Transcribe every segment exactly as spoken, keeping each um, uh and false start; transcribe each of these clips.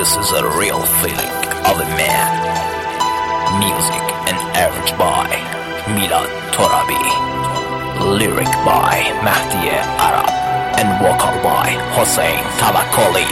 This is a real feeling of a man. Music and average by Milad Torabi. Lyric by Mahdi Arab and vocal by Hossein Tabakkoli.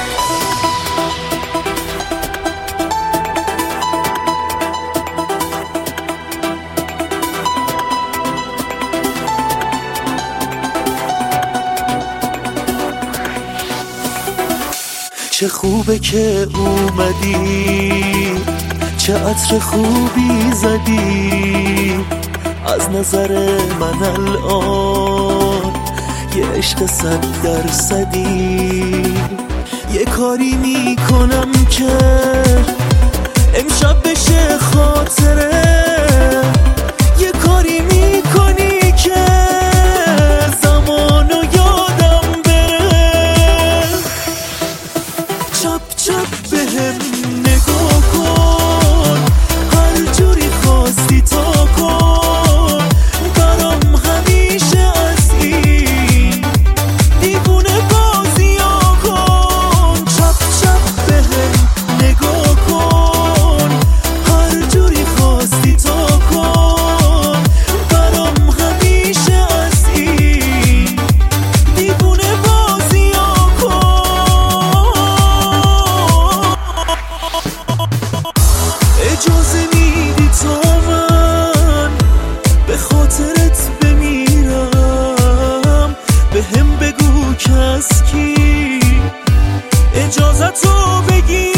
چه خوبه که اومدی، چه عطر خوبی زدی. از نظر من الان یه عشق صد درصدی. یه کاری میکنم که امشب بشه خاطره. یه کاری میکنی که زمانو یادم بره. چپ چپ بهم نگاه کن، هر جوری خواستی تا کن. برام همیشه از این دیوونه بازی ها کن. چپ چپ بهم نگاه کن، هر جوری خواستی تا کن. برام همیشه از این دیوونه بازی ها کن. اجازه میدی تا من به خاطرت بمیرم. به هم بگو که از کی اجازتو بگی